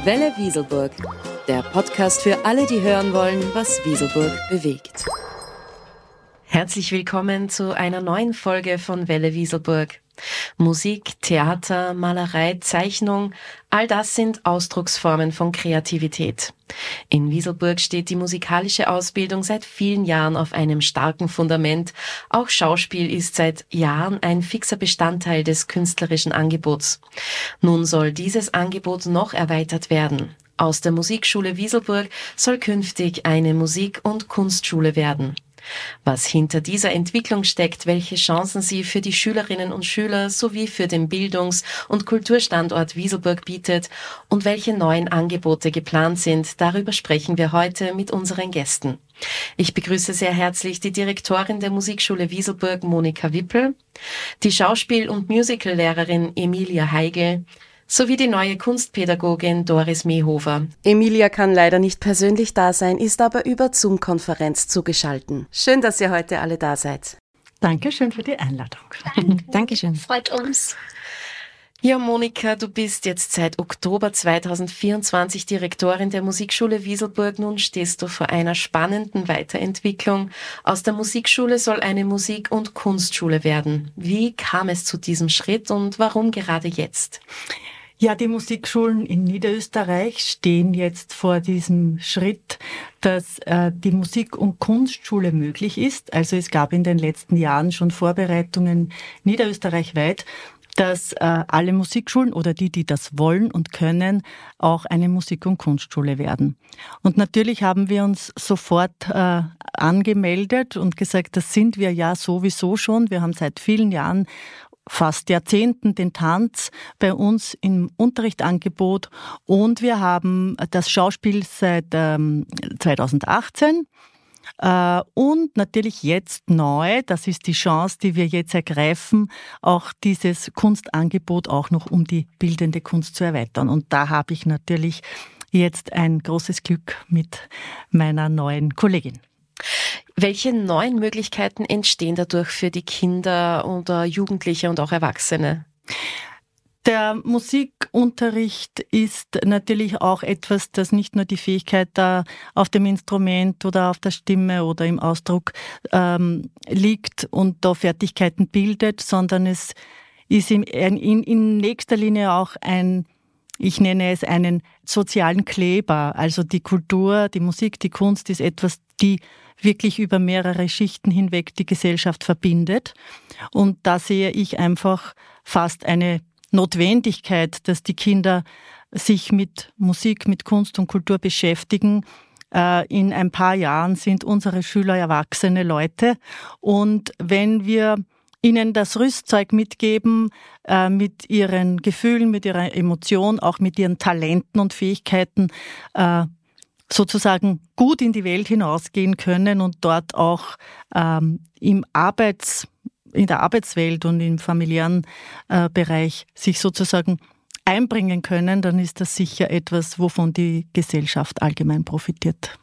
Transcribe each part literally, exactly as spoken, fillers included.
Welle Wieselburg, der Podcast für alle, die hören wollen, was Wieselburg bewegt. Herzlich willkommen zu einer neuen Folge von Welle Wieselburg. Musik, Theater, Malerei, Zeichnung, all das sind Ausdrucksformen von Kreativität. In Wieselburg steht die musikalische Ausbildung seit vielen Jahren auf einem starken Fundament. Auch Schauspiel ist seit Jahren ein fixer Bestandteil des künstlerischen Angebots. Nun soll dieses Angebot noch erweitert werden. Aus der Musikschule Wieselburg soll künftig eine Musik- und Kunstschule werden. Was hinter dieser Entwicklung steckt, welche Chancen sie für die Schülerinnen und Schüler sowie für den Bildungs- und Kulturstandort Wieselburg bietet und welche neuen Angebote geplant sind, darüber sprechen wir heute mit unseren Gästen. Ich begrüße sehr herzlich die Direktorin der Musikschule Wieselburg, Monika Wippel, die Schauspiel- und Musicallehrerin Emilia Heigl, sowie die neue Kunstpädagogin Doris Mehofer. Emilia kann leider nicht persönlich da sein, ist aber über Zoom-Konferenz zugeschaltet. Schön, dass ihr heute alle da seid. Dankeschön für die Einladung. Danke. Dankeschön. Freut uns. Ja, Monika, du bist jetzt seit Oktober zweitausendvierundzwanzig Direktorin der Musikschule Wieselburg. Nun stehst du vor einer spannenden Weiterentwicklung. Aus der Musikschule soll eine Musik- und Kunstschule werden. Wie kam es zu diesem Schritt und warum gerade jetzt? Ja, die Musikschulen in Niederösterreich stehen jetzt vor diesem Schritt, dass äh, die Musik- und Kunstschule möglich ist. Also es gab in den letzten Jahren schon Vorbereitungen niederösterreichweit, dass äh, alle Musikschulen oder die, die das wollen und können, auch eine Musik- und Kunstschule werden. Und natürlich haben wir uns sofort äh, angemeldet und gesagt, das sind wir ja sowieso schon. Wir haben seit vielen Jahren, fast Jahrzehnten, den Tanz bei uns im Unterrichtangebot und wir haben das Schauspiel seit ähm, zweitausendachtzehn. Uh, und natürlich jetzt neu, das ist die Chance, die wir jetzt ergreifen, auch dieses Kunstangebot auch noch um die bildende Kunst zu erweitern. Und da habe ich natürlich jetzt ein großes Glück mit meiner neuen Kollegin. Welche neuen Möglichkeiten entstehen dadurch für die Kinder oder Jugendliche und auch Erwachsene? Der Musikunterricht ist natürlich auch etwas, das nicht nur die Fähigkeit da auf dem Instrument oder auf der Stimme oder im Ausdruck ähm, liegt und da Fertigkeiten bildet, sondern es ist in, in, in nächster Linie auch ein, ich nenne es einen sozialen Kleber. Also die Kultur, die Musik, die Kunst ist etwas, die wirklich über mehrere Schichten hinweg die Gesellschaft verbindet. Und da sehe ich einfach fast eine Notwendigkeit, dass die Kinder sich mit Musik, mit Kunst und Kultur beschäftigen. In ein paar Jahren sind unsere Schüler erwachsene Leute. Und wenn wir ihnen das Rüstzeug mitgeben, mit ihren Gefühlen, mit ihrer Emotion, auch mit ihren Talenten und Fähigkeiten, sozusagen gut in die Welt hinausgehen können und dort auch im Arbeits in der Arbeitswelt und im familiären äh, Bereich sich sozusagen einbringen können, dann ist das sicher etwas, wovon die Gesellschaft allgemein profitiert.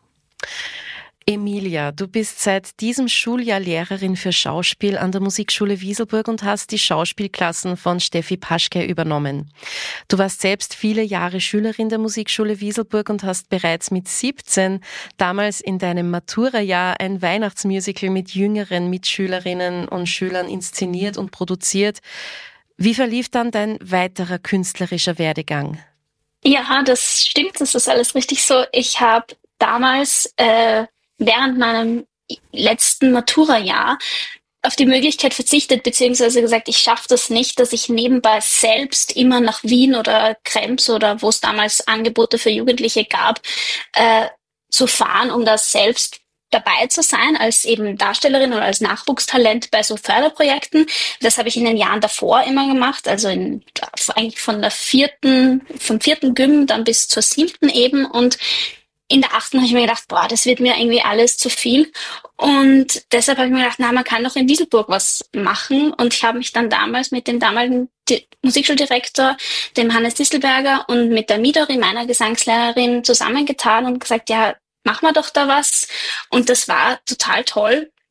Emilia, du bist seit diesem Schuljahr Lehrerin für Schauspiel an der Musikschule Wieselburg und hast die Schauspielklassen von Steffi Paschke übernommen. Du warst selbst viele Jahre Schülerin der Musikschule Wieselburg und hast bereits mit siebzehn damals in deinem Matura-Jahr ein Weihnachtsmusical mit jüngeren Mitschülerinnen und Schülern inszeniert und produziert. Wie verlief dann dein weiterer künstlerischer Werdegang? Ja, das stimmt, das ist alles richtig so. Ich habe damals äh, während meinem letzten Matura-Jahr auf die Möglichkeit verzichtet, beziehungsweise gesagt, ich schaffe das nicht, dass ich nebenbei selbst immer nach Wien oder Krems oder wo es damals Angebote für Jugendliche gab, äh, zu fahren, um da selbst dabei zu sein, als eben Darstellerin oder als Nachwuchstalent bei so Förderprojekten. Das habe ich in den Jahren davor immer gemacht, also in, eigentlich von der vierten, vom vierten Gym dann bis zur siebten eben und in der achten habe ich mir gedacht, boah, das wird mir irgendwie alles zu viel. Und deshalb habe ich mir gedacht, na, man kann doch in Wieselburg was machen. Und ich habe mich dann damals mit dem damaligen Di- Musikschuldirektor, dem Hannes Distelberger und mit der Midori, meiner Gesangslehrerin, zusammengetan und gesagt, ja, machen wir doch da was. Und das war total toll.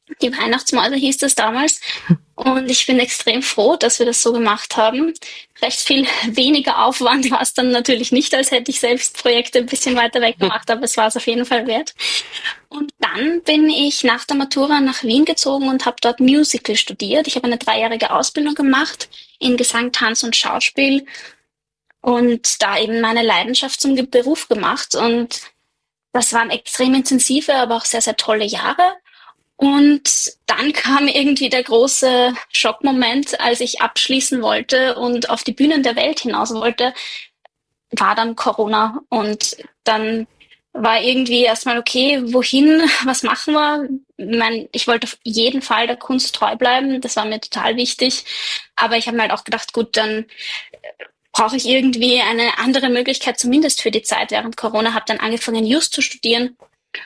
Die Weihnachtsmäuse hieß das damals. Und ich bin extrem froh, dass wir das so gemacht haben. Recht viel weniger Aufwand war es dann natürlich nicht, als hätte ich selbst Projekte ein bisschen weiter weg gemacht, aber es war es auf jeden Fall wert. Und dann bin ich nach der Matura nach Wien gezogen und habe dort Musical studiert. Ich habe eine dreijährige Ausbildung gemacht in Gesang, Tanz und Schauspiel und da eben meine Leidenschaft zum Beruf gemacht. Und das waren extrem intensive, aber auch sehr, sehr tolle Jahre. Und dann kam irgendwie der große Schockmoment, als ich abschließen wollte und auf die Bühnen der Welt hinaus wollte, war dann Corona. Und dann war irgendwie erstmal, okay, wohin, was machen wir? Ich meine, ich wollte auf jeden Fall der Kunst treu bleiben, das war mir total wichtig. Aber ich habe mir halt auch gedacht, gut, dann brauche ich irgendwie eine andere Möglichkeit, zumindest für die Zeit während Corona. Habe dann angefangen, Just zu studieren.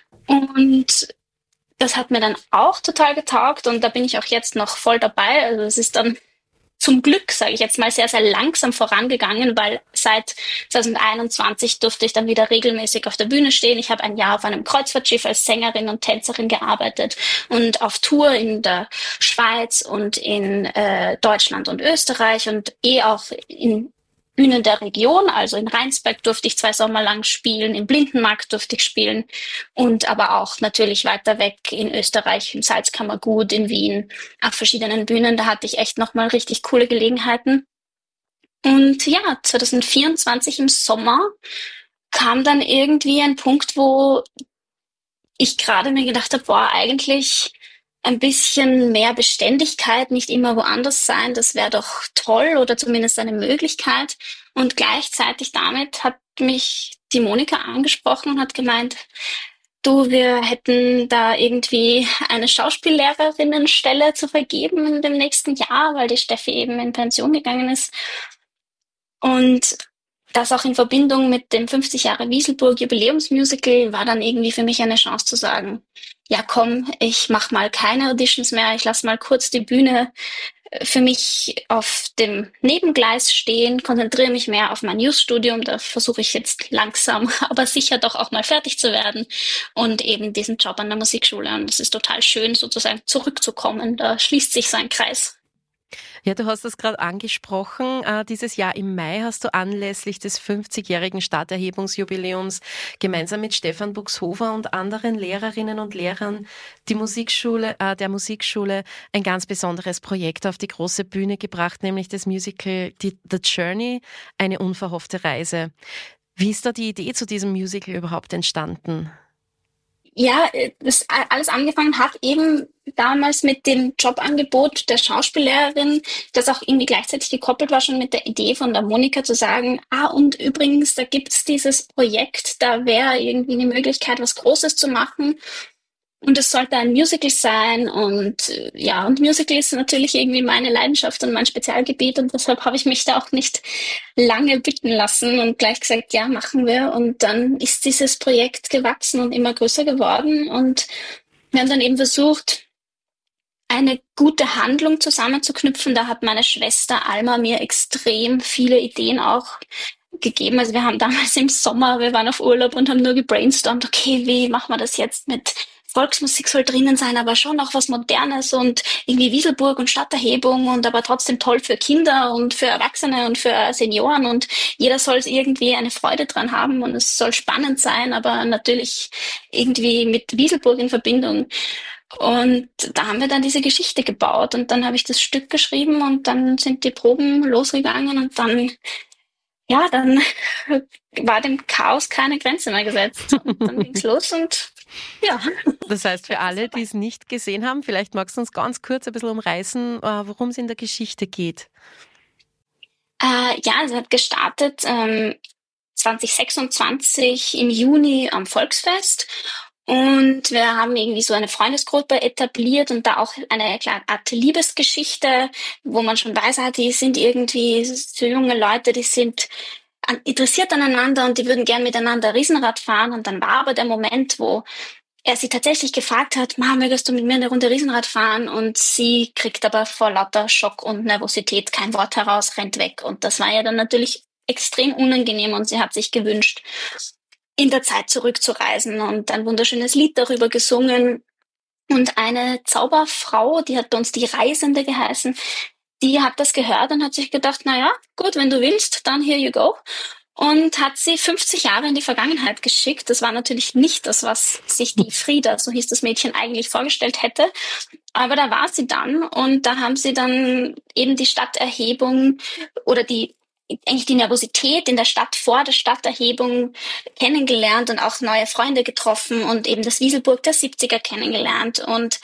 Und das hat mir dann auch total getaugt und da bin ich auch jetzt noch voll dabei. Also es ist dann zum Glück, sage ich jetzt mal, sehr, sehr langsam vorangegangen, weil seit zwanzig einundzwanzig durfte ich dann wieder regelmäßig auf der Bühne stehen. Ich habe ein Jahr auf einem Kreuzfahrtschiff als Sängerin und Tänzerin gearbeitet und auf Tour in der Schweiz und in äh, Deutschland und Österreich und eh auch in Bühnen der Region, also in Rheinsberg durfte ich zwei Sommer lang spielen, im Blindenmarkt durfte ich spielen und aber auch natürlich weiter weg in Österreich, im Salzkammergut, in Wien, auf verschiedenen Bühnen. Da hatte ich echt nochmal richtig coole Gelegenheiten. Und ja, zwanzig vierundzwanzig im Sommer kam dann irgendwie ein Punkt, wo ich gerade mir gedacht habe, boah, eigentlich ein bisschen mehr Beständigkeit, nicht immer woanders sein, das wäre doch toll oder zumindest eine Möglichkeit. Und gleichzeitig damit hat mich die Monika angesprochen und hat gemeint, du, wir hätten da irgendwie eine Schauspiellehrerinnenstelle zu vergeben in dem nächsten Jahr, weil die Steffi eben in Pension gegangen ist. Und das auch in Verbindung mit dem fünfzig Jahre Wieselburg Jubiläumsmusical war dann irgendwie für mich eine Chance zu sagen, ja komm, ich mach mal keine Auditions mehr, ich lass mal kurz die Bühne für mich auf dem Nebengleis stehen, konzentriere mich mehr auf mein News-Studium, da versuche ich jetzt langsam, aber sicher doch auch mal fertig zu werden und eben diesen Job an der Musikschule. Und es ist total schön, sozusagen zurückzukommen, da schließt sich so ein Kreis. Ja, du hast das gerade angesprochen. Äh, dieses Jahr im Mai hast du anlässlich des fünfzigjährigen Starterhebungsjubiläums gemeinsam mit Stefan Buxhofer und anderen Lehrerinnen und Lehrern die Musikschule, äh, der Musikschule ein ganz besonderes Projekt auf die große Bühne gebracht, nämlich das Musical die, The Journey, eine unverhoffte Reise. Wie ist da die Idee zu diesem Musical überhaupt entstanden? Ja, das alles angefangen hat eben damals mit dem Jobangebot der Schauspiellehrerin, das auch irgendwie gleichzeitig gekoppelt war schon mit der Idee von der Monika zu sagen, ah, und übrigens, da gibt's dieses Projekt, da wäre irgendwie eine Möglichkeit, was Großes zu machen. Und es sollte ein Musical sein und äh, ja, und Musical ist natürlich irgendwie meine Leidenschaft und mein Spezialgebiet und deshalb habe ich mich da auch nicht lange bitten lassen und gleich gesagt, ja, machen wir. Und dann ist dieses Projekt gewachsen und immer größer geworden und wir haben dann eben versucht, eine gute Handlung zusammenzuknüpfen. Da hat meine Schwester Alma mir extrem viele Ideen auch gegeben. Also wir haben damals im Sommer, wir waren auf Urlaub und haben nur gebrainstormt, okay, wie machen wir das jetzt mit Volksmusik soll drinnen sein, aber schon auch was Modernes und irgendwie Wieselburg und Stadterhebung und aber trotzdem toll für Kinder und für Erwachsene und für Senioren und jeder soll irgendwie eine Freude dran haben und es soll spannend sein, aber natürlich irgendwie mit Wieselburg in Verbindung. Und da haben wir dann diese Geschichte gebaut und dann habe ich das Stück geschrieben und dann sind die Proben losgegangen und dann, ja, dann war dem Chaos keine Grenze mehr gesetzt. Und dann ging's los und ja. Das heißt, für alle, die es nicht gesehen haben, vielleicht magst du uns ganz kurz ein bisschen umreißen, worum es in der Geschichte geht. Äh, ja, es hat gestartet ähm, zwanzig sechsundzwanzig im Juni am Volksfest und wir haben irgendwie so eine Freundesgruppe etabliert und da auch eine kleine Art Liebesgeschichte, wo man schon weiß, ah, die sind irgendwie so junge Leute, die sind interessiert aneinander und die würden gern miteinander Riesenrad fahren. Und dann war aber der Moment, wo er sie tatsächlich gefragt hat, Ma, möchtest du mit mir eine Runde Riesenrad fahren? Und sie kriegt aber vor lauter Schock und Nervosität kein Wort heraus, rennt weg. Und das war ja dann natürlich extrem unangenehm und sie hat sich gewünscht, in der Zeit zurückzureisen und ein wunderschönes Lied darüber gesungen. Und eine Zauberfrau, die hat bei uns die Reisende geheißen, die hat das gehört und hat sich gedacht, na ja, gut, wenn du willst, dann here you go. Und hat sie fünfzig Jahre in die Vergangenheit geschickt. Das war natürlich nicht das, was sich die Frieda, so hieß das Mädchen, eigentlich vorgestellt hätte. Aber da war sie dann und da haben sie dann eben die Stadterhebung oder die eigentlich die Nervosität in der Stadt vor der Stadterhebung kennengelernt und auch neue Freunde getroffen und eben das Wieselburg der siebziger kennengelernt. Und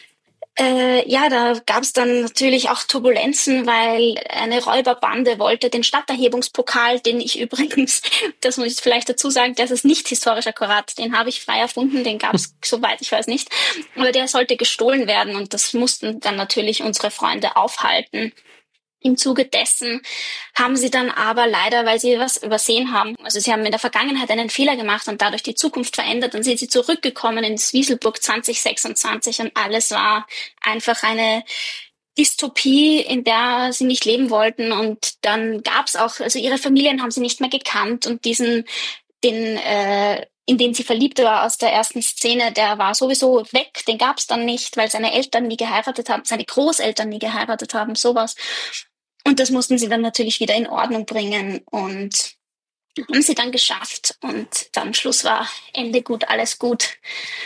Äh, ja, da gab es dann natürlich auch Turbulenzen, weil eine Räuberbande wollte den Stadterhebungspokal, den ich übrigens, das muss ich vielleicht dazu sagen, das ist nicht historisch akkurat, den habe ich frei erfunden, den gab es, soweit ich weiß, nicht. Aber der sollte gestohlen werden und das mussten dann natürlich unsere Freunde aufhalten. Im Zuge dessen haben sie dann aber leider, weil sie was übersehen haben, also sie haben in der Vergangenheit einen Fehler gemacht und dadurch die Zukunft verändert, dann sind sie zurückgekommen ins Wieselburg zwanzig sechsundzwanzig und alles war einfach eine Dystopie, in der sie nicht leben wollten. Und dann gab's auch, also ihre Familien haben sie nicht mehr gekannt und diesen, den, äh, in den sie verliebt war aus der ersten Szene, der war sowieso weg, den gab's dann nicht, weil seine Eltern nie geheiratet haben, seine Großeltern nie geheiratet haben, sowas. Und das mussten sie dann natürlich wieder in Ordnung bringen und haben sie dann geschafft. Und dann Schluss war, Ende gut, alles gut.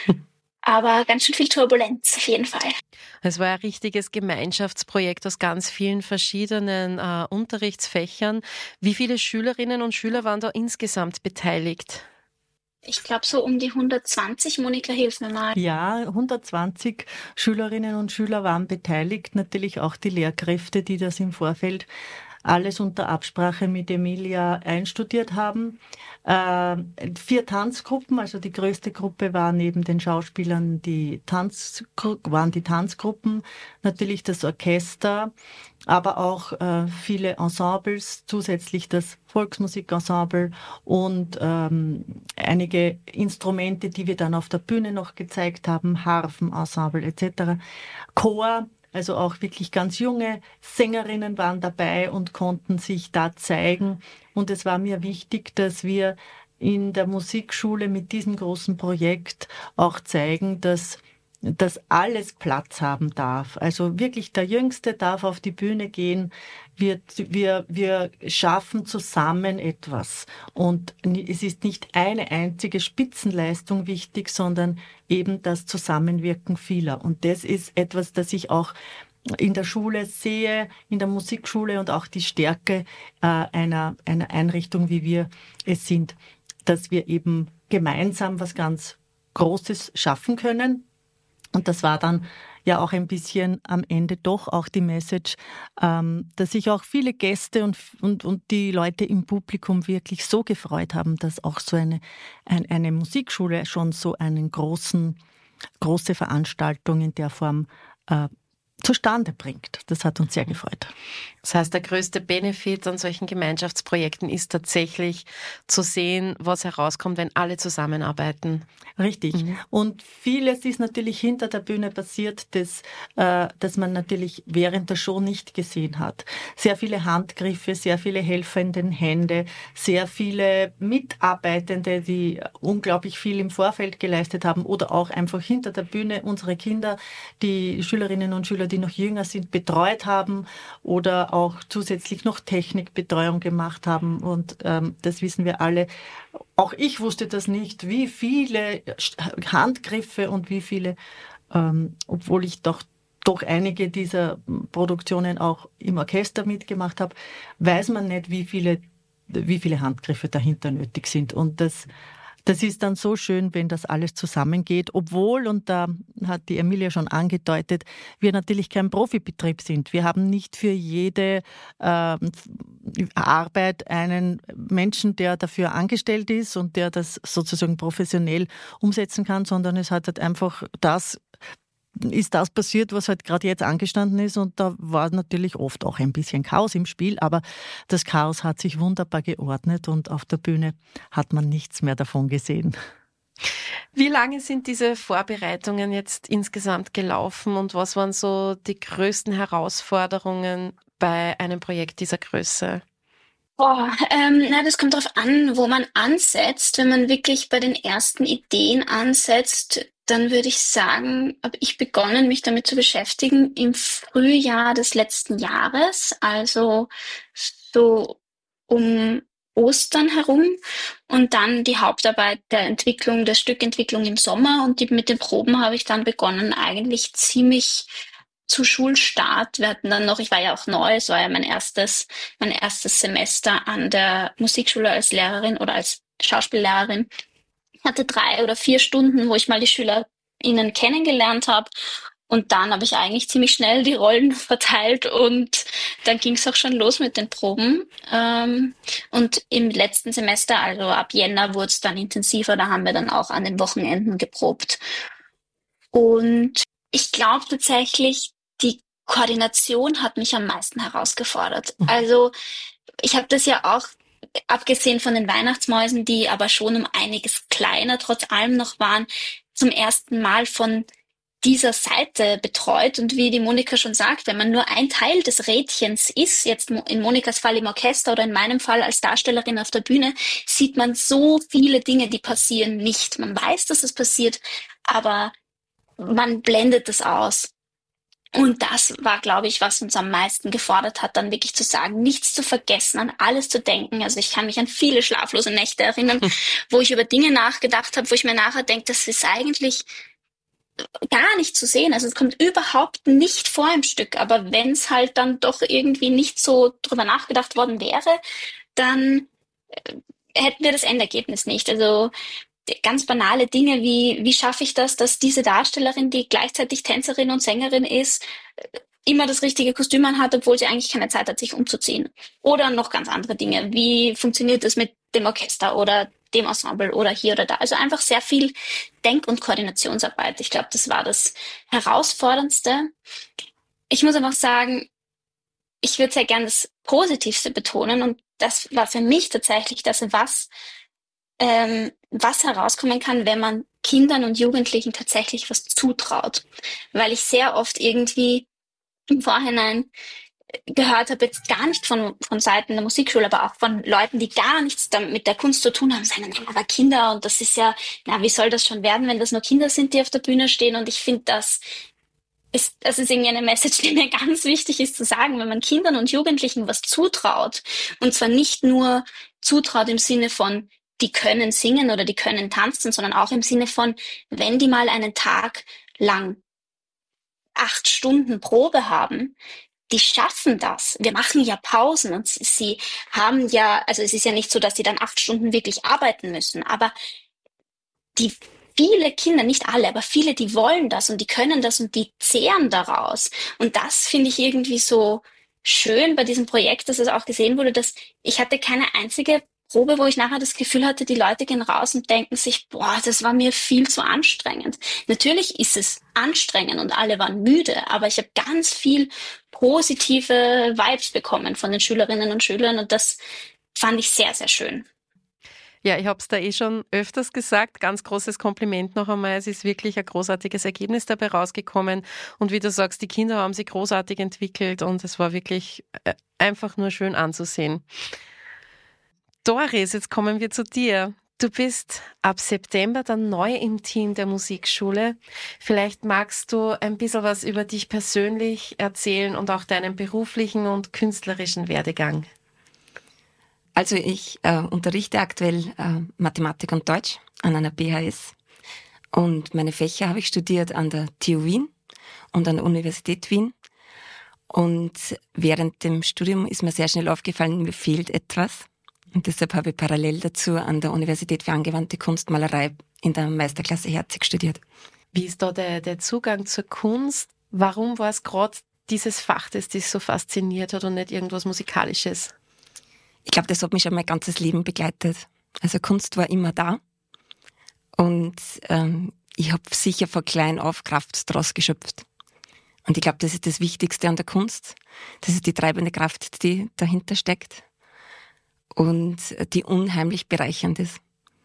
Aber ganz schön viel Turbulenz auf jeden Fall. Es war ein richtiges Gemeinschaftsprojekt aus ganz vielen verschiedenen äh, Unterrichtsfächern. Wie viele Schülerinnen und Schüler waren da insgesamt beteiligt? Ich glaube so um die hundertzwanzig. Monika, hilf mir mal. Ja, hundertzwanzig Schülerinnen und Schüler waren beteiligt, natürlich auch die Lehrkräfte, die das im Vorfeld alles unter Absprache mit Emilia einstudiert haben. Äh, vier Tanzgruppen, also die größte Gruppe war neben den Schauspielern die Tanz, waren die Tanzgruppen, natürlich das Orchester, aber auch äh, viele Ensembles, zusätzlich das Volksmusikensemble und ähm, einige Instrumente, die wir dann auf der Bühne noch gezeigt haben, Harfenensemble et cetera. Chor, also auch wirklich ganz junge Sängerinnen waren dabei und konnten sich da zeigen. Und es war mir wichtig, dass wir in der Musikschule mit diesem großen Projekt auch zeigen, dass dass alles Platz haben darf. Also wirklich der Jüngste darf auf die Bühne gehen. Wir, wir, wir schaffen zusammen etwas. Und es ist nicht eine einzige Spitzenleistung wichtig, sondern eben das Zusammenwirken vieler. Und das ist etwas, das ich auch in der Schule sehe, in der Musikschule und auch die Stärke äh, einer, einer Einrichtung, wie wir es sind, dass wir eben gemeinsam was ganz Großes schaffen können. Und das war dann ja auch ein bisschen am Ende doch auch die Message, ähm, dass sich auch viele Gäste und, und, und die Leute im Publikum wirklich so gefreut haben, dass auch so eine, ein, eine Musikschule schon so einen großen, große Veranstaltung in der Form äh, zustande bringt. Das hat uns sehr gefreut. Das heißt, der größte Benefit an solchen Gemeinschaftsprojekten ist tatsächlich zu sehen, was herauskommt, wenn alle zusammenarbeiten. Richtig. Mhm. Und vieles ist natürlich hinter der Bühne passiert, das, äh, das man natürlich während der Show nicht gesehen hat. Sehr viele Handgriffe, sehr viele helfende Hände, sehr viele Mitarbeitende, die unglaublich viel im Vorfeld geleistet haben oder auch einfach hinter der Bühne unsere Kinder, die Schülerinnen und Schüler, die noch jünger sind, betreut haben oder auch zusätzlich noch Technikbetreuung gemacht haben. Und ähm, das wissen wir alle. Auch ich wusste das nicht, wie viele Handgriffe und wie viele, ähm, obwohl ich doch doch einige dieser Produktionen auch im Orchester mitgemacht habe, weiß man nicht, wie viele, wie viele Handgriffe dahinter nötig sind. Und das Das ist dann so schön, wenn das alles zusammengeht, obwohl, und da hat die Emilia schon angedeutet, wir natürlich kein Profibetrieb sind. Wir haben nicht für jede äh, Arbeit einen Menschen, der dafür angestellt ist und der das sozusagen professionell umsetzen kann, sondern es hat halt einfach das ist das passiert, was halt gerade jetzt angestanden ist, und da war natürlich oft auch ein bisschen Chaos im Spiel, aber das Chaos hat sich wunderbar geordnet und auf der Bühne hat man nichts mehr davon gesehen. Wie lange sind diese Vorbereitungen jetzt insgesamt gelaufen und was waren so die größten Herausforderungen bei einem Projekt dieser Größe? Boah, ähm, na, das kommt darauf an, wo man ansetzt. Wenn man wirklich bei den ersten Ideen ansetzt, dann würde ich sagen, habe ich begonnen, mich damit zu beschäftigen im Frühjahr des letzten Jahres, also so um Ostern herum, und dann die Hauptarbeit der Entwicklung, der Stückentwicklung im Sommer, und die, mit den Proben habe ich dann begonnen, eigentlich ziemlich zu Schulstart. Wir hatten dann noch, ich war ja auch neu, es war ja mein erstes, mein erstes Semester an der Musikschule als Lehrerin oder als Schauspiellehrerin. Ich hatte drei oder vier Stunden, wo ich mal die SchülerInnen kennengelernt habe. Und dann habe ich eigentlich ziemlich schnell die Rollen verteilt und dann ging es auch schon los mit den Proben. Ähm, und im letzten Semester, also ab Jänner, wurde es dann intensiver. Da haben wir dann auch an den Wochenenden geprobt. Und ich glaube tatsächlich, die Koordination hat mich am meisten herausgefordert. Also ich habe das ja auch, abgesehen von den Weihnachtsmäusen, die aber schon um einiges kleiner trotz allem noch waren, zum ersten Mal von dieser Seite betreut. Und wie die Monika schon sagt, wenn man nur ein Teil des Rädchens ist, jetzt in Monikas Fall im Orchester oder in meinem Fall als Darstellerin auf der Bühne, sieht man so viele Dinge, die passieren, nicht. Man weiß, dass es passiert, aber man blendet es aus. Und das war, glaube ich, was uns am meisten gefordert hat, dann wirklich zu sagen, nichts zu vergessen, an alles zu denken. Also ich kann mich an viele schlaflose Nächte erinnern, wo ich über Dinge nachgedacht habe, wo ich mir nachher denke, das ist eigentlich gar nicht zu sehen. Also es kommt überhaupt nicht vor im Stück. Aber wenn es halt dann doch irgendwie nicht so drüber nachgedacht worden wäre, dann hätten wir das Endergebnis nicht. Also ganz banale Dinge wie, wie schaffe ich das, dass diese Darstellerin, die gleichzeitig Tänzerin und Sängerin ist, immer das richtige Kostüm anhat, obwohl sie eigentlich keine Zeit hat, sich umzuziehen. Oder noch ganz andere Dinge. Wie funktioniert das mit dem Orchester oder dem Ensemble oder hier oder da? Also einfach sehr viel Denk- und Koordinationsarbeit. Ich glaube, das war das Herausforderndste. Ich muss einfach sagen, ich würde sehr gern das Positivste betonen, und das war für mich tatsächlich das, was ähm, was herauskommen kann, wenn man Kindern und Jugendlichen tatsächlich was zutraut. Weil ich sehr oft irgendwie im Vorhinein gehört habe, jetzt gar nicht von, von Seiten der Musikschule, aber auch von Leuten, die gar nichts damit mit der Kunst zu tun haben, sagen, na, aber Kinder, und das ist ja, na, wie soll das schon werden, wenn das nur Kinder sind, die auf der Bühne stehen? Und ich finde, das ist, das ist irgendwie eine Message, die mir ganz wichtig ist zu sagen, wenn man Kindern und Jugendlichen was zutraut, und zwar nicht nur zutraut im Sinne von, die können singen oder die können tanzen, sondern auch im Sinne von, wenn die mal einen Tag lang acht Stunden Probe haben, die schaffen das. Wir machen ja Pausen und sie haben ja, also es ist ja nicht so, dass sie dann acht Stunden wirklich arbeiten müssen, aber die viele Kinder, nicht alle, aber viele, die wollen das und die können das und die zehren daraus. Und das finde ich irgendwie so schön bei diesem Projekt, dass es auch gesehen wurde, dass ich hatte keine einzige Probe, wo ich nachher das Gefühl hatte, die Leute gehen raus und denken sich, boah, das war mir viel zu anstrengend. Natürlich ist es anstrengend und alle waren müde, aber ich habe ganz viel positive Vibes bekommen von den Schülerinnen und Schülern, und das fand ich sehr, sehr schön. Ja, ich habe es da eh schon öfters gesagt. Ganz großes Kompliment noch einmal. Es ist wirklich ein großartiges Ergebnis dabei rausgekommen. Und wie du sagst, die Kinder haben sich großartig entwickelt und es war wirklich einfach nur schön anzusehen. Doris, jetzt kommen wir zu dir. Du bist ab September dann neu im Team der Musikschule. Vielleicht magst du ein bisschen was über dich persönlich erzählen und auch deinen beruflichen und künstlerischen Werdegang. Also ich äh, unterrichte aktuell äh, Mathematik und Deutsch an einer B H S. Und meine Fächer habe ich studiert an der T U Wien und an der Universität Wien. Und während dem Studium ist mir sehr schnell aufgefallen, mir fehlt etwas. Und deshalb habe ich parallel dazu an der Universität für angewandte Kunstmalerei in der Meisterklasse Herzig studiert. Wie ist da der, der Zugang zur Kunst? Warum war es gerade dieses Fach, das dich so fasziniert hat und nicht irgendwas Musikalisches? Ich glaube, das hat mich schon mein ganzes Leben begleitet. Also Kunst war immer da. Und ähm, ich habe sicher von klein auf Kraft daraus geschöpft. Und ich glaube, das ist das Wichtigste an der Kunst. Das ist die treibende Kraft, die dahinter steckt. Und die unheimlich bereichernd ist.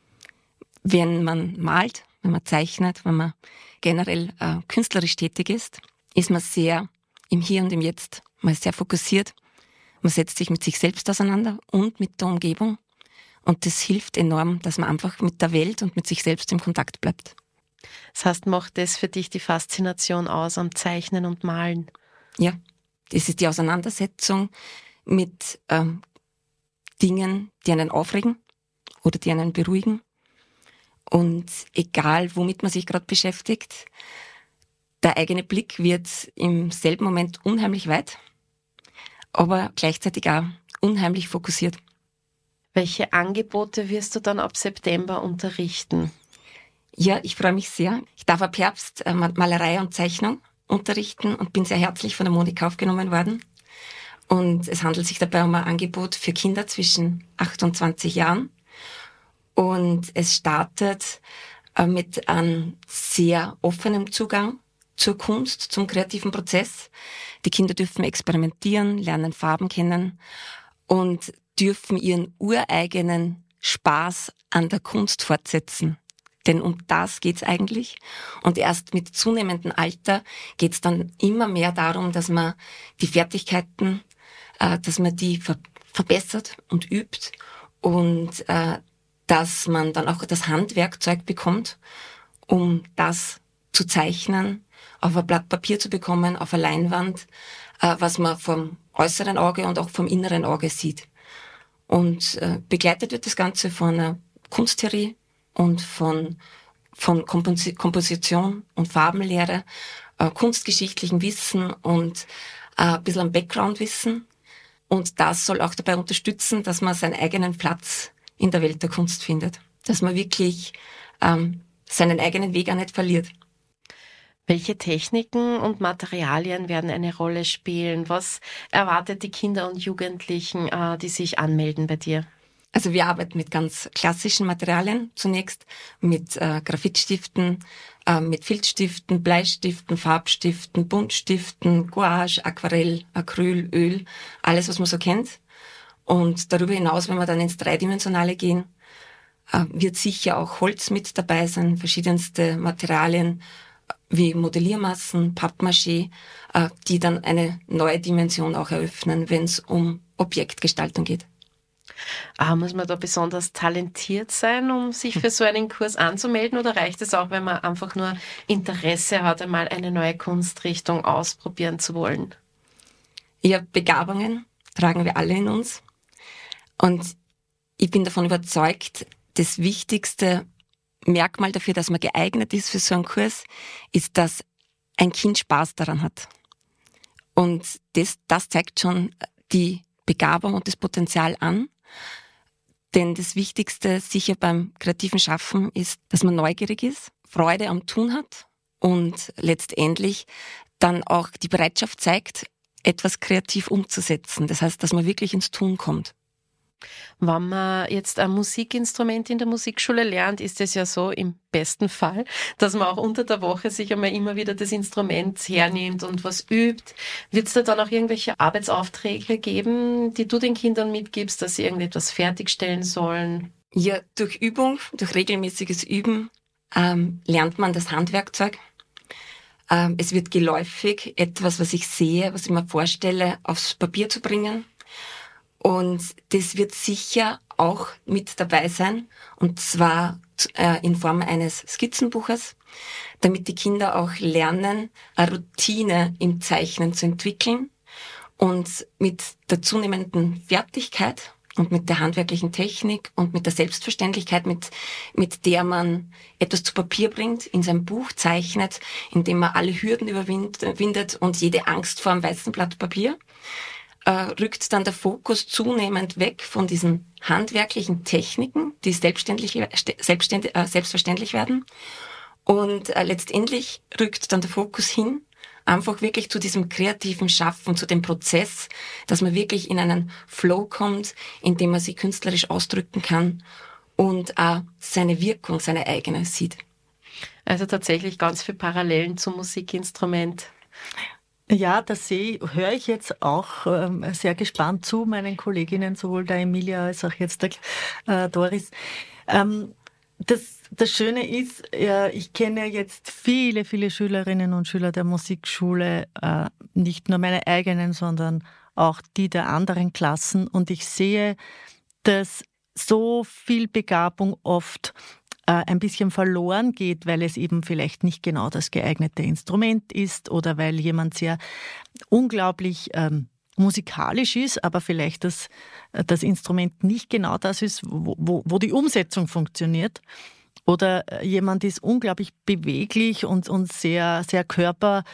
Wenn man malt, wenn man zeichnet, wenn man generell äh, künstlerisch tätig ist, ist man sehr im Hier und im Jetzt. Man ist sehr fokussiert. Man setzt sich mit sich selbst auseinander und mit der Umgebung. Und das hilft enorm, dass man einfach mit der Welt und mit sich selbst im Kontakt bleibt. Das heißt, macht das für dich die Faszination aus am Zeichnen und Malen? Ja, das ist die Auseinandersetzung mit ähm, Dingen, die einen aufregen oder die einen beruhigen. Und egal, womit man sich gerade beschäftigt, der eigene Blick wird im selben Moment unheimlich weit, aber gleichzeitig auch unheimlich fokussiert. Welche Angebote wirst du dann ab September unterrichten? Ja, ich freue mich sehr. Ich darf ab Herbst äh, Malerei und Zeichnung unterrichten und bin sehr herzlich von der Monika aufgenommen worden. Und es handelt sich dabei um ein Angebot für Kinder zwischen acht und zwanzig Jahren. Und es startet äh, mit einem sehr offenen Zugang zur Kunst, zum kreativen Prozess. Die Kinder dürfen experimentieren, lernen Farben kennen und dürfen ihren ureigenen Spaß an der Kunst fortsetzen. Denn um das geht's eigentlich. Und erst mit zunehmendem Alter geht's dann immer mehr darum, dass man die Fertigkeiten, äh, dass man die ver- verbessert und übt und äh, dass man dann auch das Handwerkzeug bekommt, um das zu zeichnen, auf ein Blatt Papier zu bekommen, auf eine Leinwand, äh, was man vom äußeren Auge und auch vom inneren Auge sieht. Und äh, begleitet wird das Ganze von einer Kunsttheorie und von, von Kompos- Komposition und Farbenlehre, äh, kunstgeschichtlichem Wissen und äh, ein bisschen am Background-Wissen. Und das soll auch dabei unterstützen, dass man seinen eigenen Platz in der Welt der Kunst findet. Dass man wirklich ähm, seinen eigenen Weg auch nicht verliert. Welche Techniken und Materialien werden eine Rolle spielen? Was erwartet die Kinder und Jugendlichen, äh, die sich anmelden bei dir? Also wir arbeiten mit ganz klassischen Materialien zunächst, mit äh, Graphitstiften, äh, mit Filzstiften, Bleistiften, Farbstiften, Buntstiften, Gouache, Aquarell, Acryl, Öl, alles, was man so kennt. Und darüber hinaus, wenn wir dann ins Dreidimensionale gehen, äh, wird sicher auch Holz mit dabei sein, verschiedenste Materialien wie Modelliermassen, Pappmaché, äh, die dann eine neue Dimension auch eröffnen, wenn es um Objektgestaltung geht. Ah, muss man da besonders talentiert sein, um sich für so einen Kurs anzumelden, oder reicht es auch, wenn man einfach nur Interesse hat, einmal eine neue Kunstrichtung ausprobieren zu wollen? Ja, Begabungen tragen wir alle in uns. Und ich bin davon überzeugt, das wichtigste Merkmal dafür, dass man geeignet ist für so einen Kurs, ist, dass ein Kind Spaß daran hat. Und das, das zeigt schon die Begabung und das Potenzial an. Denn das Wichtigste sicher beim kreativen Schaffen ist, dass man neugierig ist, Freude am Tun hat und letztendlich dann auch die Bereitschaft zeigt, etwas kreativ umzusetzen. Das heißt, dass man wirklich ins Tun kommt. Wenn man jetzt ein Musikinstrument in der Musikschule lernt, ist es ja so im besten Fall, dass man auch unter der Woche sich einmal immer wieder das Instrument hernimmt und was übt. Wird es da dann auch irgendwelche Arbeitsaufträge geben, die du den Kindern mitgibst, dass sie irgendetwas fertigstellen sollen? Ja, durch Übung, durch regelmäßiges Üben ähm, lernt man das Handwerkzeug. Ähm, es wird geläufig, etwas, was ich sehe, was ich mir vorstelle, aufs Papier zu bringen. Und das wird sicher auch mit dabei sein, und zwar äh, in Form eines Skizzenbuches, damit die Kinder auch lernen, eine Routine im Zeichnen zu entwickeln und mit der zunehmenden Fertigkeit und mit der handwerklichen Technik und mit der Selbstverständlichkeit, mit, mit der man etwas zu Papier bringt, in sein Buch zeichnet, indem man alle Hürden überwindet und jede Angst vor einem weißen Blatt Papier, Äh, rückt dann der Fokus zunehmend weg von diesen handwerklichen Techniken, die selbstständig, selbstständig, äh, selbstverständlich werden. Und äh, letztendlich rückt dann der Fokus hin, einfach wirklich zu diesem kreativen Schaffen, zu dem Prozess, dass man wirklich in einen Flow kommt, in dem man sich künstlerisch ausdrücken kann und auch seine Wirkung, seine eigene sieht. Also tatsächlich ganz viele Parallelen zum Musikinstrument. Ja, das sehe, höre ich jetzt auch ähm, sehr gespannt zu, meinen Kolleginnen, sowohl der Emilia als auch jetzt der äh, Doris. Ähm, das, das Schöne ist, äh, ich kenne jetzt viele, viele Schülerinnen und Schüler der Musikschule, äh, nicht nur meine eigenen, sondern auch die der anderen Klassen. Und ich sehe, dass so viel Begabung oft äh, ein bisschen verloren geht, weil es eben vielleicht nicht genau das geeignete Instrument ist oder weil jemand sehr unglaublich ähm, musikalisch ist, aber vielleicht das, das Instrument nicht genau das ist, wo, wo, wo die Umsetzung funktioniert. Oder jemand ist unglaublich beweglich und, und sehr, sehr körperbegabt,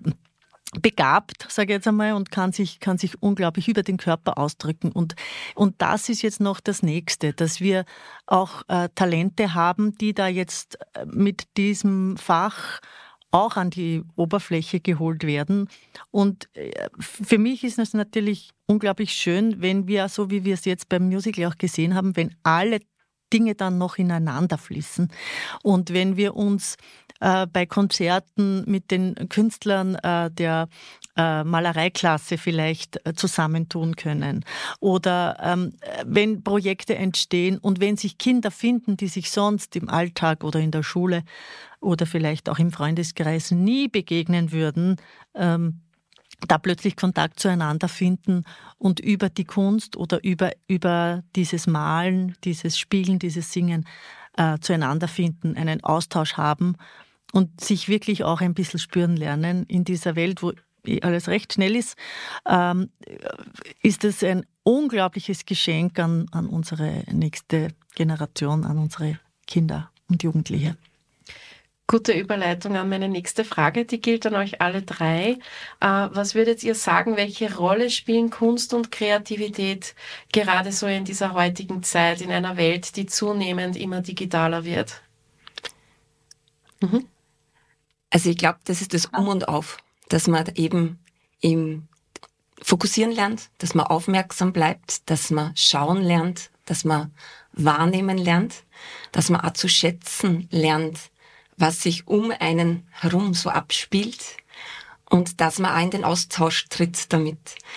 sage ich jetzt einmal, und kann sich, kann sich unglaublich über den Körper ausdrücken. Und, und das ist jetzt noch das Nächste, dass wir auch äh, Talente haben, die da jetzt mit diesem Fach auch an die Oberfläche geholt werden. Und für mich ist es natürlich unglaublich schön, wenn wir, so wie wir es jetzt beim Musical auch gesehen haben, wenn alle Dinge dann noch ineinander fließen. Und wenn wir uns äh, bei Konzerten mit den Künstlern äh, der äh, Malereiklasse vielleicht äh, zusammentun können oder ähm, wenn Projekte entstehen und wenn sich Kinder finden, die sich sonst im Alltag oder in der Schule oder vielleicht auch im Freundeskreis nie begegnen würden, ähm, da plötzlich Kontakt zueinander finden und über die Kunst oder über, über dieses Malen, dieses Spielen, dieses Singen äh, zueinander finden, einen Austausch haben und sich wirklich auch ein bisschen spüren lernen in dieser Welt, wo alles recht schnell ist, ähm, ist es ein unglaubliches Geschenk an, an unsere nächste Generation, an unsere Kinder und Jugendliche. Gute Überleitung an meine nächste Frage, die gilt an euch alle drei. Äh, was würdet ihr sagen, welche Rolle spielen Kunst und Kreativität gerade so in dieser heutigen Zeit, in einer Welt, die zunehmend immer digitaler wird? Mhm. Also ich glaube, das ist das Um und Auf, dass man eben im Fokussieren lernt, dass man aufmerksam bleibt, dass man schauen lernt, dass man wahrnehmen lernt, dass man auch zu schätzen lernt, was sich um einen herum so abspielt und dass man auch in den Austausch tritt damit.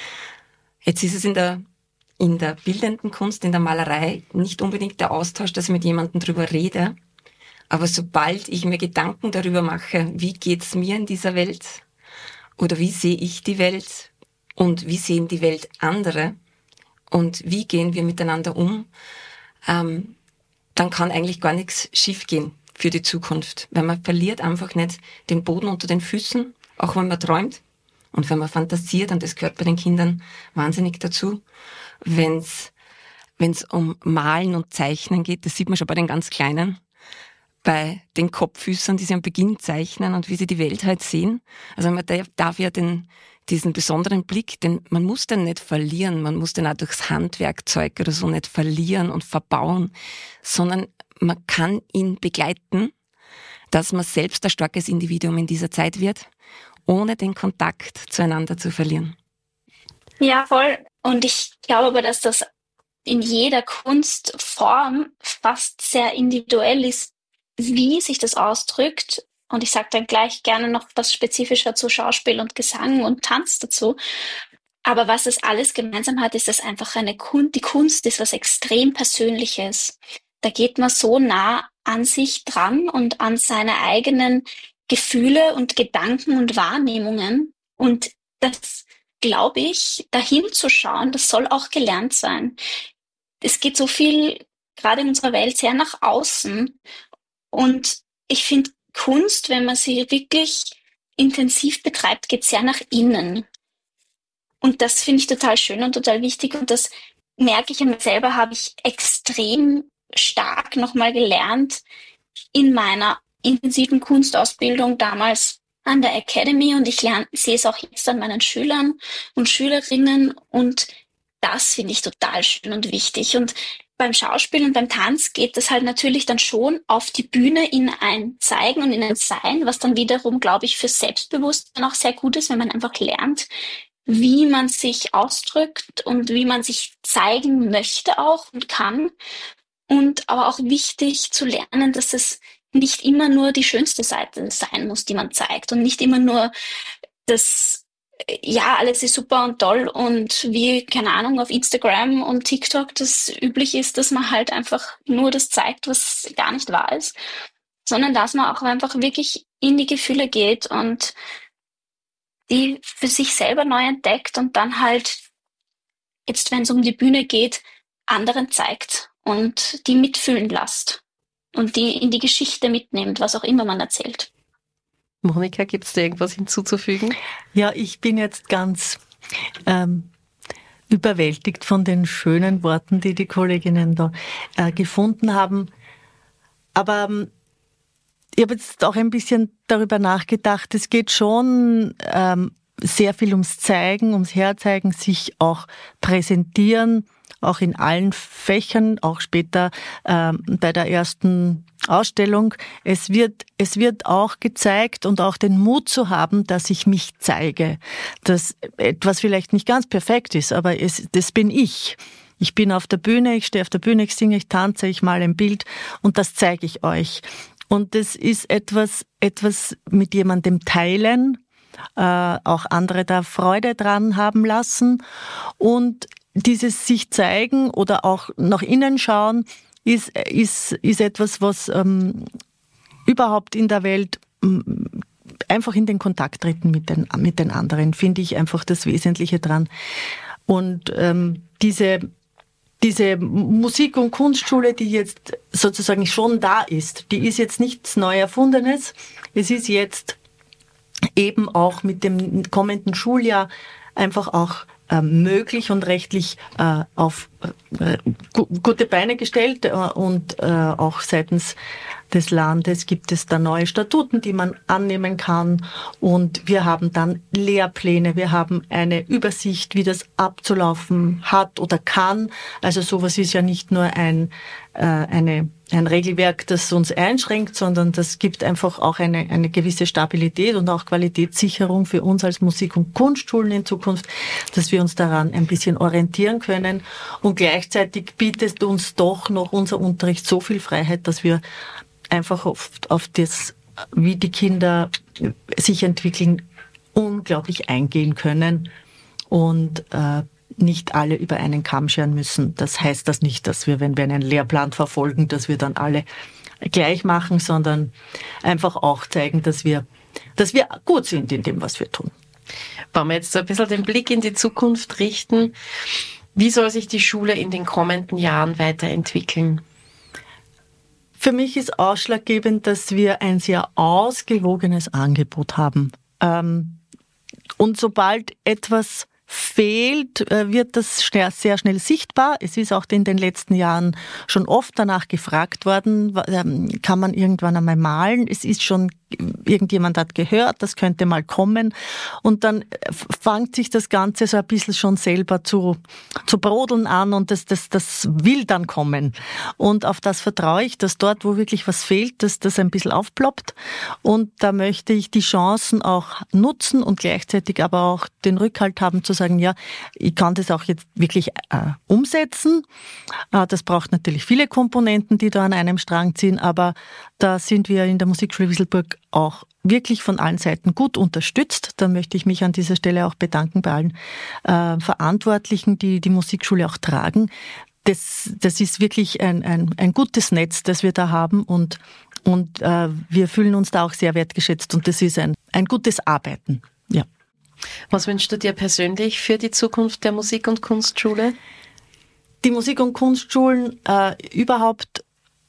Jetzt ist es in der, in der bildenden Kunst, in der Malerei nicht unbedingt der Austausch, dass ich mit jemandem drüber rede, aber sobald ich mir Gedanken darüber mache, wie geht's mir in dieser Welt oder wie sehe ich die Welt und wie sehen die Welt andere und wie gehen wir miteinander um, ähm, dann kann eigentlich gar nichts schiefgehen für die Zukunft, weil man verliert einfach nicht den Boden unter den Füßen, auch wenn man träumt und wenn man fantasiert, und das gehört bei den Kindern wahnsinnig dazu, wenn's wenn's um Malen und Zeichnen geht, das sieht man schon bei den ganz Kleinen, bei den Kopffüßern, die sie am Beginn zeichnen und wie sie die Welt halt sehen. Also man darf ja den diesen besonderen Blick, den man muss den nicht verlieren, man muss den auch durchs Handwerkzeug oder so nicht verlieren und verbauen, sondern man kann ihn begleiten, dass man selbst ein starkes Individuum in dieser Zeit wird, ohne den Kontakt zueinander zu verlieren. Ja, voll. Und ich glaube aber, dass das in jeder Kunstform fast sehr individuell ist, wie sich das ausdrückt. Und ich sage dann gleich gerne noch was spezifischer zu Schauspiel und Gesang und Tanz dazu. Aber was es alles gemeinsam hat, ist, dass einfach eine Kunst, die Kunst ist was extrem Persönliches. Da geht man so nah an sich dran und an seine eigenen Gefühle und Gedanken und Wahrnehmungen. Und das, glaube ich, dahin zu schauen, das soll auch gelernt sein. Es geht so viel, gerade in unserer Welt, sehr nach außen. Und ich finde, Kunst, wenn man sie wirklich intensiv betreibt, geht sehr nach innen. Und das finde ich total schön und total wichtig. Und das merke ich an mir selber, habe ich extrem stark nochmal gelernt in meiner intensiven Kunstausbildung damals an der Academy. Und ich lerne, sehe es auch jetzt an meinen Schülern und Schülerinnen. Und das finde ich total schön und wichtig. Und beim Schauspiel und beim Tanz geht das halt natürlich dann schon auf die Bühne in ein Zeigen und in ein Sein, was dann wiederum, glaube ich, für Selbstbewusstsein auch sehr gut ist, wenn man einfach lernt, wie man sich ausdrückt und wie man sich zeigen möchte auch und kann. Und aber auch wichtig zu lernen, dass es nicht immer nur die schönste Seite sein muss, die man zeigt und nicht immer nur das, ja, alles ist super und toll und wie, keine Ahnung, auf Instagram und TikTok das üblich ist, dass man halt einfach nur das zeigt, was gar nicht wahr ist, sondern dass man auch einfach wirklich in die Gefühle geht und die für sich selber neu entdeckt und dann halt, jetzt wenn es um die Bühne geht, anderen zeigt und die mitfühlen lässt. und die in die Geschichte mitnimmt, was auch immer man erzählt. Monika, gibt es da irgendwas hinzuzufügen? Ja, ich bin jetzt ganz ähm, überwältigt von den schönen Worten, die die Kolleginnen da äh, gefunden haben. Aber ähm, ich habe jetzt auch ein bisschen darüber nachgedacht, es geht schon ähm, sehr viel ums Zeigen, ums Herzeigen, sich auch präsentieren, auch in allen Fächern, auch später ähm, bei der ersten Ausstellung. Es wird, es wird auch gezeigt und auch den Mut zu haben, dass ich mich zeige, dass etwas vielleicht nicht ganz perfekt ist, aber es, das bin ich. Ich bin auf der Bühne, ich stehe auf der Bühne, ich singe, ich tanze, ich male ein Bild und das zeige ich euch. Und das ist etwas, etwas mit jemandem teilen, äh, auch andere da Freude dran haben lassen und dieses sich zeigen oder auch nach innen schauen ist, ist, ist etwas, was ähm, überhaupt in der Welt ähm, einfach in den Kontakt treten mit den, mit den anderen, finde ich einfach das Wesentliche dran. Und ähm, diese, diese Musik- und Kunstschule, die jetzt sozusagen schon da ist, die ist jetzt nichts neu Erfundenes. Es ist jetzt eben auch mit dem kommenden Schuljahr einfach auch möglich und rechtlich äh, auf äh, gu- gute Beine gestellt äh, und äh, auch seitens des Landes gibt es da neue Statuten, die man annehmen kann und wir haben dann Lehrpläne, wir haben eine Übersicht, wie das abzulaufen hat oder kann. Also sowas ist ja nicht nur ein äh, eine ein Regelwerk, das uns einschränkt, sondern das gibt einfach auch eine, eine gewisse Stabilität und auch Qualitätssicherung für uns als Musik- und Kunstschulen in Zukunft, dass wir uns daran ein bisschen orientieren können. Und gleichzeitig bietet uns doch noch unser Unterricht so viel Freiheit, dass wir einfach oft auf das, wie die Kinder sich entwickeln, unglaublich eingehen können und äh, nicht alle über einen Kamm scheren müssen. Das heißt das nicht, dass wir, wenn wir einen Lehrplan verfolgen, dass wir dann alle gleich machen, sondern einfach auch zeigen, dass wir, dass wir gut sind in dem, was wir tun. Wollen wir jetzt so ein bisschen den Blick in die Zukunft richten? Wie soll sich die Schule in den kommenden Jahren weiterentwickeln? Für mich ist ausschlaggebend, dass wir ein sehr ausgewogenes Angebot haben. Und sobald etwas fehlt, wird das sehr schnell sichtbar. Es ist auch in den letzten Jahren schon oft danach gefragt worden, kann man irgendwann einmal malen? Es ist schon, irgendjemand hat gehört, das könnte mal kommen. Und dann fängt sich das Ganze so ein bisschen schon selber zu, zu brodeln an und das, das, das will dann kommen. Und auf das vertraue ich, dass dort, wo wirklich was fehlt, dass das ein bisschen aufploppt. Und da möchte ich die Chancen auch nutzen und gleichzeitig aber auch den Rückhalt haben zu sagen, ja, ich kann das auch jetzt wirklich äh, umsetzen. Äh, das braucht natürlich viele Komponenten, die da an einem Strang ziehen, aber da sind wir in der Musikschule Wieselburg auch wirklich von allen Seiten gut unterstützt. Da möchte ich mich an dieser Stelle auch bedanken bei allen äh, Verantwortlichen, die die Musikschule auch tragen. Das, das ist wirklich ein, ein, ein gutes Netz, das wir da haben und, und äh, wir fühlen uns da auch sehr wertgeschätzt und das ist ein, ein gutes Arbeiten. Ja. Was wünschst du dir persönlich für die Zukunft der Musik- und Kunstschule? Die Musik- und Kunstschulen äh, überhaupt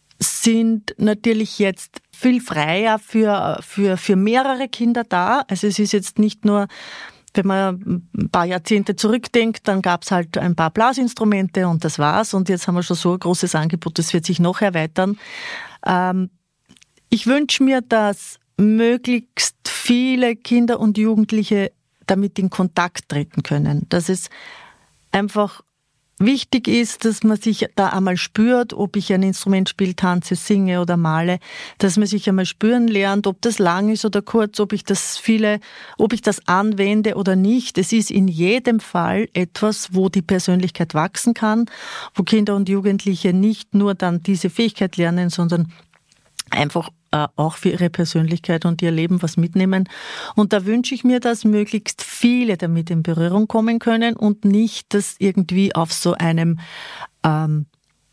sind natürlich jetzt viel freier für, für, für mehrere Kinder da. Also es ist jetzt nicht nur, wenn man ein paar Jahrzehnte zurückdenkt, dann gab es halt ein paar Blasinstrumente und das war's. Und jetzt haben wir schon so ein großes Angebot, das wird sich noch erweitern. Ähm, ich wünsche mir, dass möglichst viele Kinder und Jugendliche damit in Kontakt treten können. Dass es einfach wichtig ist, dass man sich da einmal spürt, ob ich ein Instrument spiele, tanze, singe oder male, dass man sich einmal spüren lernt, ob das lang ist oder kurz, ob ich das viele, ob ich das anwende oder nicht. Es ist in jedem Fall etwas, wo die Persönlichkeit wachsen kann, wo Kinder und Jugendliche nicht nur dann diese Fähigkeit lernen, sondern einfach auch für ihre Persönlichkeit und ihr Leben was mitnehmen. Und da wünsche ich mir, dass möglichst viele damit in Berührung kommen können und nicht, dass irgendwie auf so einem ähm,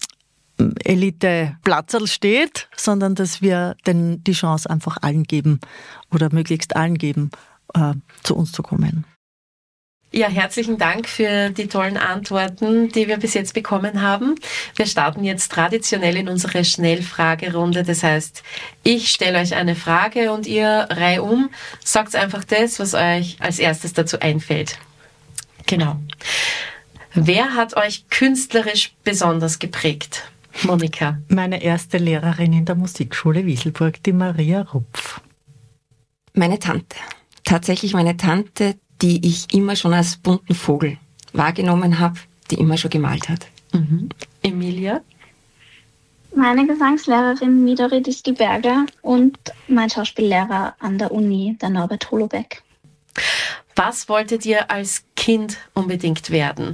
Elite-Platzerl steht, sondern dass wir denn die Chance einfach allen geben oder möglichst allen geben, äh, zu uns zu kommen. Ja, herzlichen Dank für die tollen Antworten, die wir bis jetzt bekommen haben. Wir starten jetzt traditionell in unsere Schnellfragerunde. Das heißt, ich stelle euch eine Frage und ihr reihum sagt einfach das, was euch als erstes dazu einfällt. Genau. Wer hat euch künstlerisch besonders geprägt? Monika. Meine erste Lehrerin in der Musikschule Wieselburg, die Maria Rupf. Meine Tante. Tatsächlich meine Tante, die ich immer schon als bunten Vogel wahrgenommen habe, die immer schon gemalt hat. Mhm. Emilia? Meine Gesangslehrerin Midori Distelberger und mein Schauspiellehrer an der Uni, der Norbert Holobeck. Was wolltet ihr als Kind unbedingt werden?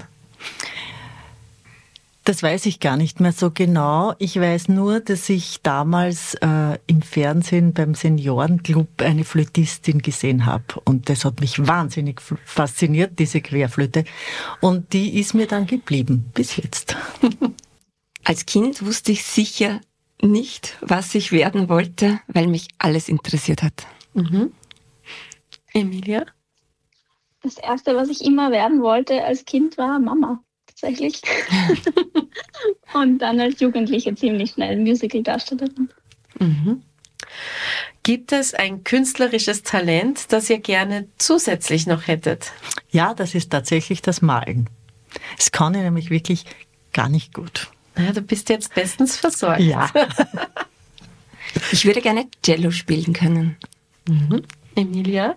Das weiß ich gar nicht mehr so genau. Ich weiß nur, dass ich damals äh, im Fernsehen beim Seniorenclub eine Flötistin gesehen habe. Und das hat mich wahnsinnig fasziniert, diese Querflöte. Und die ist mir dann geblieben, bis jetzt. Als Kind wusste ich sicher nicht, was ich werden wollte, weil mich alles interessiert hat. Mhm. Emilia? Das Erste, was ich immer werden wollte als Kind, war Mama. Tatsächlich. Und dann als Jugendliche ziemlich schnell Musical-Darstellerin. Mhm. Gibt es ein künstlerisches Talent, das ihr gerne zusätzlich noch hättet? Ja, das ist tatsächlich das Malen. Das kann ich nämlich wirklich gar nicht gut. Ja, du bist jetzt bestens versorgt. Ja. Ich würde gerne Cello spielen können. Mhm. Emilia?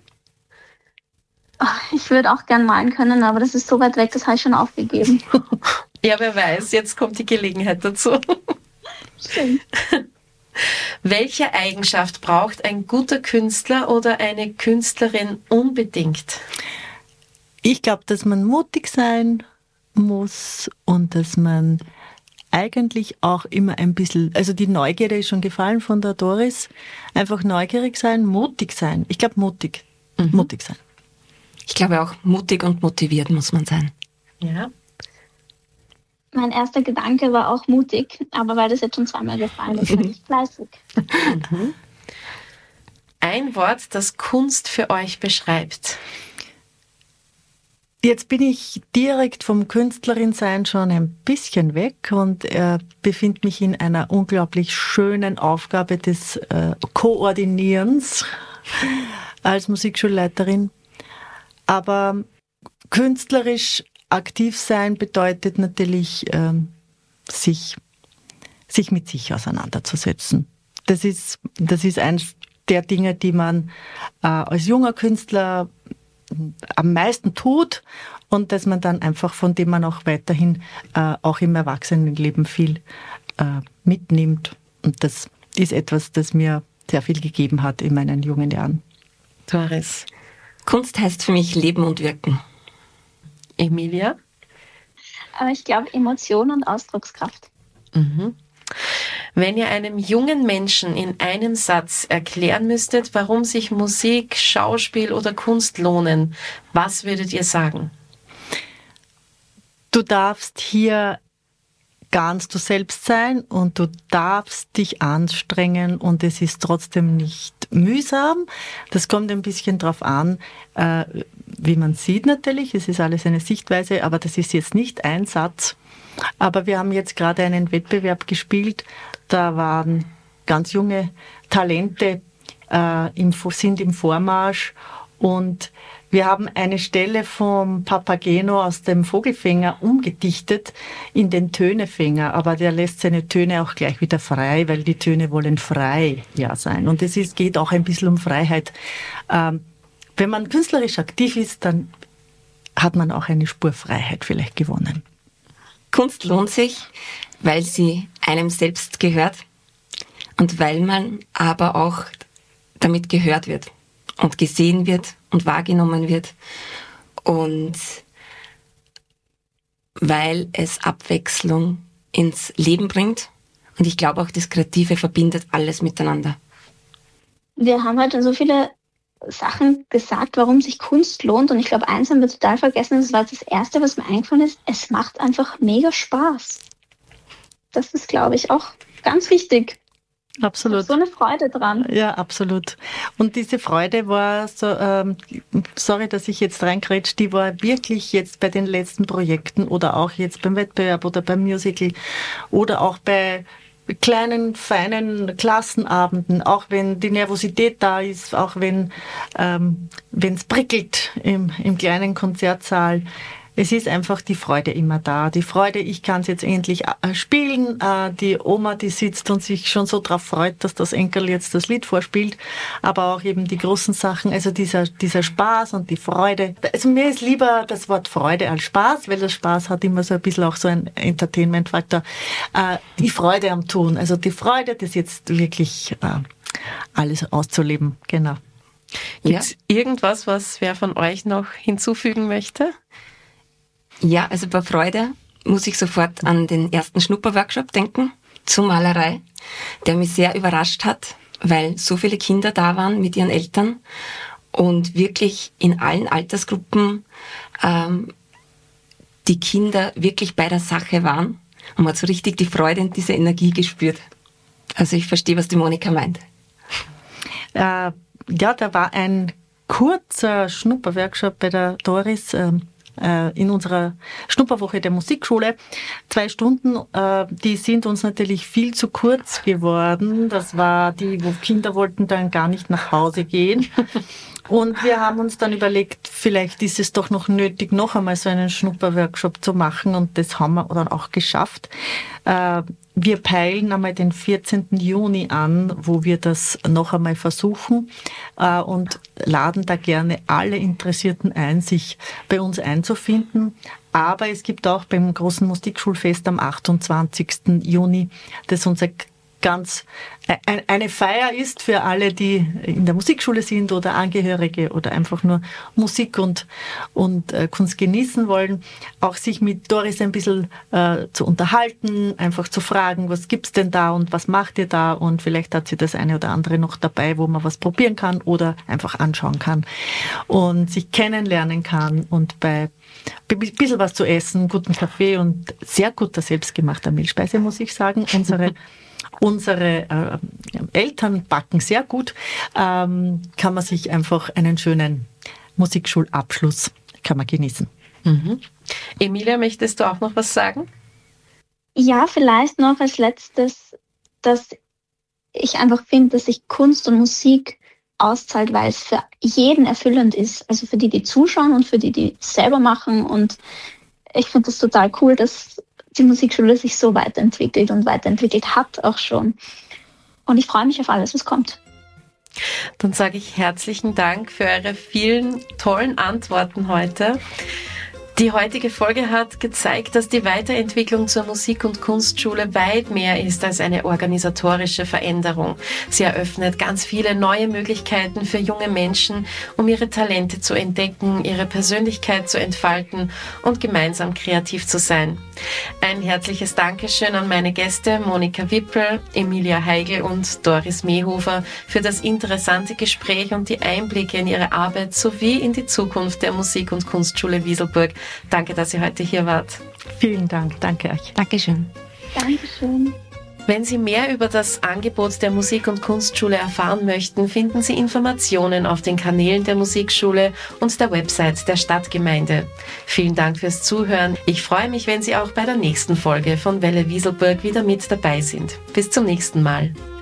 Ich würde auch gern malen können, aber das ist so weit weg, das habe ich schon aufgegeben. Ja, wer weiß, jetzt kommt die Gelegenheit dazu. Stimmt. Welche Eigenschaft braucht ein guter Künstler oder eine Künstlerin unbedingt? Ich glaube, dass man mutig sein muss und dass man eigentlich auch immer ein bisschen, also die Neugierde ist schon gefallen von der Doris, einfach neugierig sein, mutig sein. Ich glaube, mutig, mhm. mutig sein. Ich glaube auch, mutig und motiviert muss man sein. Ja. Mein erster Gedanke war auch mutig, aber weil das jetzt schon zweimal gefallen ist, bin ich fleißig. Mhm. Ein Wort, das Kunst für euch beschreibt. Jetzt bin ich direkt vom Künstlerin-Sein schon ein bisschen weg und äh, befinde mich in einer unglaublich schönen Aufgabe des äh, Koordinierens als Musikschulleiterin. Aber künstlerisch aktiv sein bedeutet natürlich, ähm, sich, sich mit sich auseinanderzusetzen. Das ist, das ist eines der Dinge, die man äh, als junger Künstler am meisten tut und dass man dann einfach, von dem man auch weiterhin äh, auch im Erwachsenenleben viel äh, mitnimmt. Und das ist etwas, das mir sehr viel gegeben hat in meinen jungen Jahren. Doris. Kunst heißt für mich Leben und Wirken. Emilia? Aber ich glaube Emotion und Ausdruckskraft. Mhm. Wenn ihr einem jungen Menschen in einem Satz erklären müsstet, warum sich Musik, Schauspiel oder Kunst lohnen, was würdet ihr sagen? Du darfst hier ganz du selbst sein und du darfst dich anstrengen und es ist trotzdem nicht mühsam. Das kommt ein bisschen drauf an, äh, wie man sieht natürlich. Es ist alles eine Sichtweise, aber das ist jetzt nicht ein Satz. Aber wir haben jetzt gerade einen Wettbewerb gespielt, da waren ganz junge Talente, äh, im, sind im Vormarsch und wir haben eine Stelle vom Papageno aus dem Vogelfänger umgedichtet in den Tönefänger, aber der lässt seine Töne auch gleich wieder frei, weil die Töne wollen frei ja sein. Und es ist, geht auch ein bisschen um Freiheit. Ähm, wenn man künstlerisch aktiv ist, dann hat man auch eine Spur Freiheit vielleicht gewonnen. Kunst lohnt sich, weil sie einem selbst gehört und weil man aber auch damit gehört wird und gesehen wird und wahrgenommen wird und weil es Abwechslung ins Leben bringt und ich glaube auch, das Kreative verbindet alles miteinander. Wir haben heute so viele Sachen gesagt, warum sich Kunst lohnt und ich glaube, eins haben wir total vergessen, das war das Erste, was mir eingefallen ist, es macht einfach mega Spaß. Das ist, glaube ich, auch ganz wichtig. Absolut. So eine Freude dran. Ja, absolut. Und diese Freude war so, ähm, sorry, dass ich jetzt reingrätsch, die war wirklich jetzt bei den letzten Projekten oder auch jetzt beim Wettbewerb oder beim Musical oder auch bei kleinen, feinen Klassenabenden, auch wenn die Nervosität da ist, auch wenn ähm, wenn es prickelt im, im kleinen Konzertsaal. Es ist einfach die Freude immer da. Die Freude, ich kann es jetzt endlich spielen. Die Oma, die sitzt und sich schon so drauf freut, dass das Enkel jetzt das Lied vorspielt. Aber auch eben die großen Sachen, also dieser, dieser Spaß und die Freude. Also mir ist lieber das Wort Freude als Spaß, weil das Spaß hat immer so ein bisschen auch so ein Entertainment-Faktor. Die Freude am Tun, also die Freude, das jetzt wirklich alles auszuleben. Genau. Gibt es ja. irgendwas, was wer von euch noch hinzufügen möchte? Ja, also bei Freude muss ich sofort an den ersten Schnupperworkshop denken, zur Malerei, der mich sehr überrascht hat, weil so viele Kinder da waren mit ihren Eltern und wirklich in allen Altersgruppen ähm, die Kinder wirklich bei der Sache waren und man hat so richtig die Freude und diese Energie gespürt. Also ich verstehe, was die Monika meint. Äh, ja, da war ein kurzer Schnupperworkshop bei der Doris ähm, in unserer Schnupperwoche der Musikschule. Zwei Stunden, die sind uns natürlich viel zu kurz geworden. Das war die, wo Kinder wollten dann gar nicht nach Hause gehen. Und wir haben uns dann überlegt, vielleicht ist es doch noch nötig, noch einmal so einen Schnupperworkshop zu machen. Und das haben wir dann auch geschafft. Wir peilen einmal den vierzehnten Juni an, wo wir das noch einmal versuchen und laden da gerne alle Interessierten ein, sich bei uns einzufinden. Aber es gibt auch beim großen Musikschulfest am achtundzwanzigsten Juni, das unser ganz eine Feier ist für alle, die in der Musikschule sind oder Angehörige oder einfach nur Musik und, und äh, Kunst genießen wollen, auch sich mit Doris ein bisschen äh, zu unterhalten, einfach zu fragen, was gibt's denn da und was macht ihr da, und vielleicht hat sie das eine oder andere noch dabei, wo man was probieren kann oder einfach anschauen kann und sich kennenlernen kann und bei ein bisschen was zu essen, guten Kaffee und sehr guter selbstgemachter Mehlspeise, muss ich sagen. Unsere Unsere äh, Eltern backen sehr gut, ähm, kann man sich einfach einen schönen Musikschulabschluss kann man genießen. Mhm. Emilia, möchtest du auch noch was sagen? Ja, vielleicht noch als letztes, dass ich einfach finde, dass sich Kunst und Musik auszahlt, weil es für jeden erfüllend ist. Also für die, die zuschauen und für die, die selber machen. Und ich finde das total cool, dass die Musikschule sich so weiterentwickelt und weiterentwickelt hat auch schon. Und ich freue mich auf alles, was kommt. Dann sage ich herzlichen Dank für eure vielen tollen Antworten heute. Die heutige Folge hat gezeigt, dass die Weiterentwicklung zur Musik- und Kunstschule weit mehr ist als eine organisatorische Veränderung. Sie eröffnet ganz viele neue Möglichkeiten für junge Menschen, um ihre Talente zu entdecken, ihre Persönlichkeit zu entfalten und gemeinsam kreativ zu sein. Ein herzliches Dankeschön an meine Gäste Monika Wippel, Emilia Heigl und Doris Mehofer für das interessante Gespräch und die Einblicke in ihre Arbeit sowie in die Zukunft der Musik- und Kunstschule Wieselburg. Danke, dass ihr heute hier wart. Vielen Dank, danke euch. Dankeschön. Dankeschön. Wenn Sie mehr über das Angebot der Musik- und Kunstschule erfahren möchten, finden Sie Informationen auf den Kanälen der Musikschule und der Website der Stadtgemeinde. Vielen Dank fürs Zuhören. Ich freue mich, wenn Sie auch bei der nächsten Folge von Welle Wieselburg wieder mit dabei sind. Bis zum nächsten Mal.